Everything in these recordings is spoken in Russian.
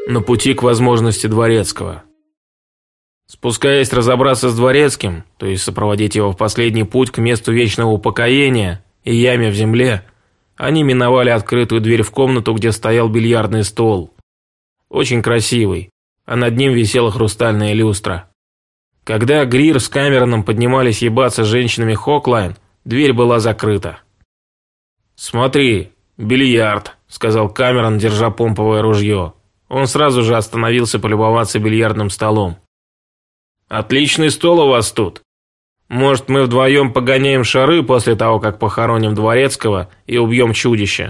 на пути к возможности Дворецкого. Спускаясь разобраться с Дворецким, то есть сопроводить его в последний путь к месту вечного упокоения и яме в земле, они миновали открытую дверь в комнату, где стоял бильярдный стол. Очень красивый, а над ним висела хрустальная люстра. Когда Грир с Камероном поднимались ебаться с женщинами Хоклайн, дверь была закрыта. «Смотри, бильярд», – сказал Камерон, держа помповое ружье. Он сразу же остановился полюбоваться бильярдным столом. «Отличный стол у вас тут. Может, мы вдвоем погоняем шары после того, как похороним Дворецкого и убьем чудища?»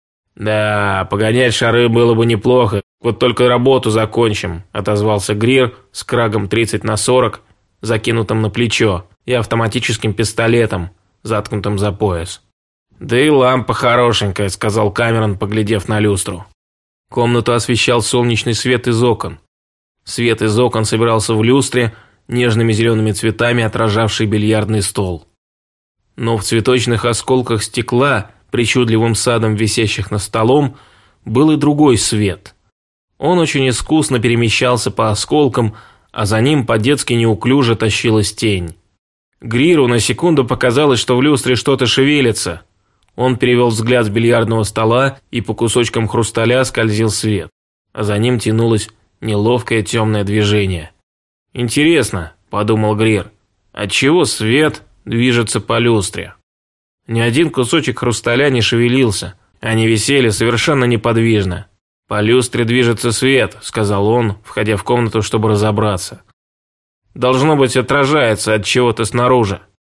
«Да, погонять шары было бы неплохо, вот только работу закончим», – отозвался Грир с крагом 30/40, закинутым на плечо, и автоматическим пистолетом, заткнутым за пояс. «Да и лампа хорошенькая», – сказал Камерон, поглядев на люстру. Комнату освещал солнечный свет из окон. Свет из окон собирался в люстре, нежными зелеными цветами отражавший бильярдный стол. Но в цветочных осколках стекла, причудливым садом висящих над столом, был и другой свет. Он очень искусно перемещался по осколкам, а за ним по-детски неуклюже тащилась тень. Гриру на секунду показалось, что в люстре что-то шевелится. Он перевел взгляд с бильярдного стола, и по кусочкам хрусталя скользил свет, а за ним тянулось неловкое темное движение. «Интересно», – подумал Грир, – «отчего свет движется по люстре?» Ни один кусочек хрусталя не шевелился, они висели совершенно неподвижно. «По люстре движется свет», – сказал он, входя в комнату, чтобы разобраться. «Должно быть, отражается от чего-то снаружи».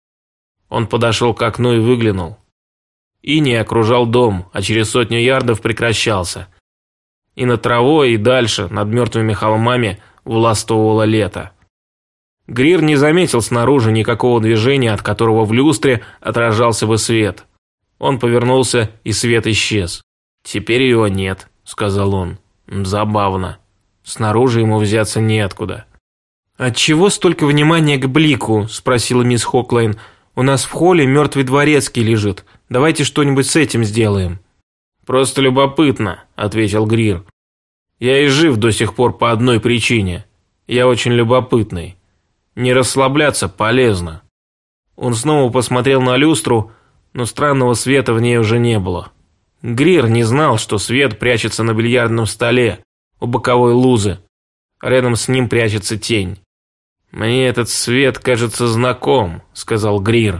Он подошел к окну и выглянул. Иней окружал дом, а через 100 ярдов прекращался. И над травой, и дальше, над мертвыми холмами, властвовало лето. Грир не заметил снаружи никакого движения, от которого в люстре отражался бы свет. Он повернулся, и свет исчез. «Теперь его нет», – сказал он. «Забавно. Снаружи ему взяться неоткуда». «Отчего столько внимания к блику?» – спросила мисс Хоклайн. «У нас в холле мертвый Дворецкий лежит. Давайте что-нибудь с этим сделаем». «Просто любопытно», – ответил Грир. «Я и жив до сих пор по одной причине. Я очень любопытный. Не расслабляться полезно». Он снова посмотрел на люстру, но странного света в ней уже не было. Грир не знал, что свет прячется на бильярдном столе, у боковой лузы. Рядом с ним прячется тень. «Мне этот свет кажется знаком», – сказал Грир.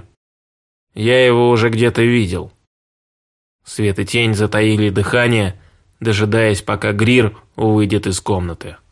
«Я его уже где-то видел». Свет и тень затаили дыхание, дожидаясь, пока Грир выйдет из комнаты.